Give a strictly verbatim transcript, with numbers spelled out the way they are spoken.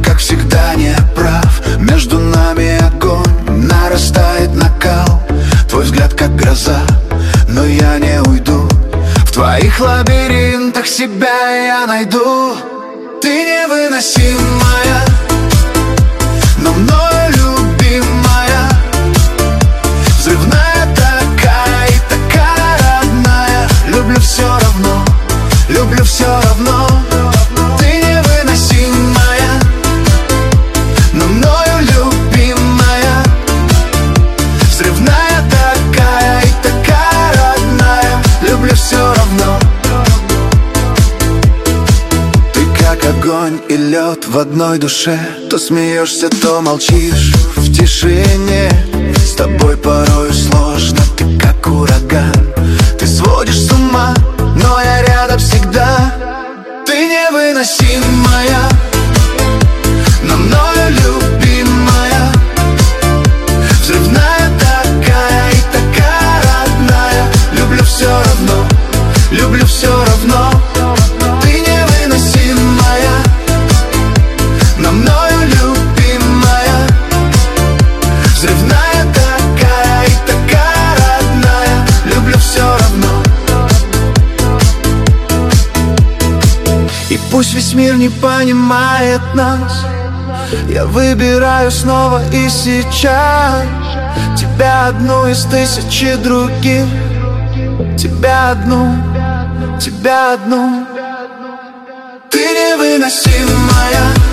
как всегда, не прав. Между нами огонь, нарастает накал. Твой взгляд как гроза, но я не уйду. В твоих лабиринтах себя я найду. Ты невыносимая, но мною любимая. Взрывная такая и такая родная. Люблю все равно, люблю все равно. Ты невыносимая, но мною любимая. Взрывная такая и такая родная. Люблю все равно. Ты как огонь и лед в одной душе. То смеешься, то молчишь в тишине. С тобой порою сложно, ты как ураган. Ты сводишь с ума, но я рядом всегда. Ты невыносимая, но мною любимая. Взрывная такая и такая родная. Люблю все равно, люблю все равно. Ты невыносимая, но мною любимая. Взрывная такая и такая родная. Люблю все равно. И пусть весь мир не понимает нас, я выбираю снова и сейчас тебя одну из тысячи других. Тебя одну, тебя одну. Ты невыносимая,